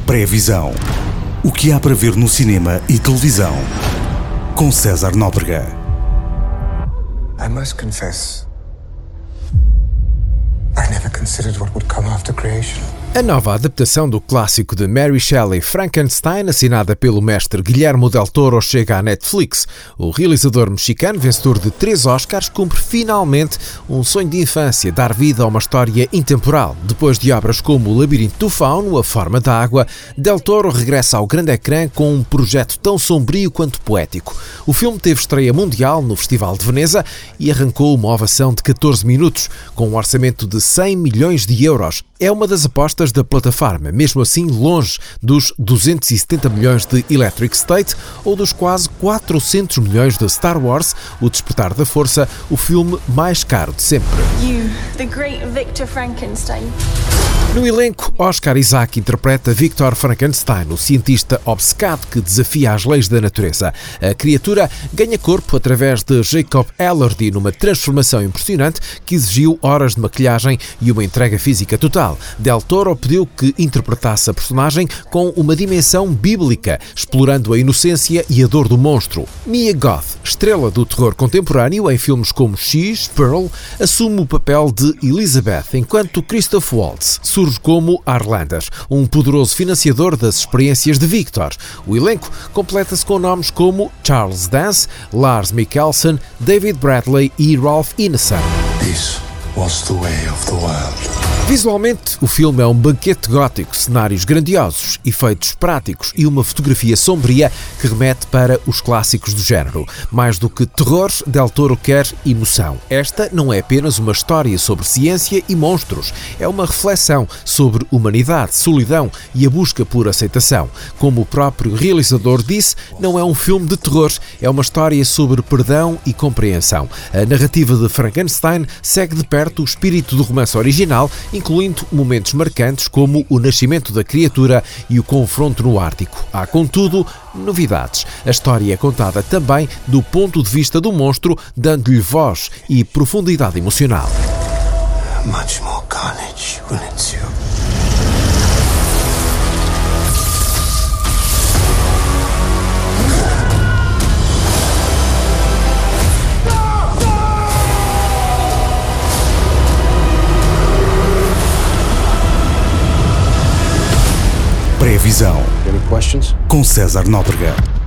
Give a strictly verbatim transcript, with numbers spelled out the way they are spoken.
Pré-visão. O que há para ver no cinema e televisão. Com César Nóbrega. I must confess, I never considered what would come after creation. A nova adaptação do clássico de Mary Shelley, Frankenstein, assinada pelo mestre Guillermo del Toro, chega à Netflix. O realizador mexicano, vencedor de três Oscars, cumpre finalmente um sonho de infância, dar vida a uma história intemporal. Depois de obras como O Labirinto do Fauno, A Forma da Água, del Toro regressa ao grande ecrã com um projeto tão sombrio quanto poético. O filme teve estreia mundial no Festival de Veneza e arrancou uma ovação de catorze minutos, com um orçamento de cem milhões de euros. É uma das apostas da plataforma, mesmo assim longe dos duzentos e setenta milhões de Electric State ou dos quase quatrocentos milhões de Star Wars, O Despertar da Força, o filme mais caro de sempre. You, the great Victor Frankenstein. No elenco, Oscar Isaac interpreta Victor Frankenstein, o cientista obcecado que desafia as leis da natureza. A criatura ganha corpo através de Jacob Elordi numa transformação impressionante que exigiu horas de maquilhagem e uma entrega física total. Del Toro pediu que interpretasse a personagem com uma dimensão bíblica, explorando a inocência e a dor do monstro. Mia Goth, estrela do terror contemporâneo em filmes como X, Pearl, assume o papel de Elizabeth, enquanto Christoph Waltz surge como Arlandas, um poderoso financiador das experiências de Victor. O elenco completa-se com nomes como Charles Dance, Lars Mikkelsen, David Bradley e Ralph Ineson. This was the way of the world. Visualmente, o filme é um banquete gótico, cenários grandiosos, efeitos práticos e uma fotografia sombria que remete para os clássicos do género. Mais do que terror, del Toro quer emoção. Esta não é apenas uma história sobre ciência e monstros, é uma reflexão sobre humanidade, solidão e a busca por aceitação. Como o próprio realizador disse, não é um filme de terror, é uma história sobre perdão e compreensão. A narrativa de Frankenstein segue de perto o espírito do romance original, incluindo momentos marcantes como o nascimento da criatura e o confronto no Ártico. Há, contudo, novidades. A história é contada também do ponto de vista do monstro, dando-lhe voz e profundidade emocional. Much more carnage will ensue. Pré-visão. Any questions? Com César Nóbrega.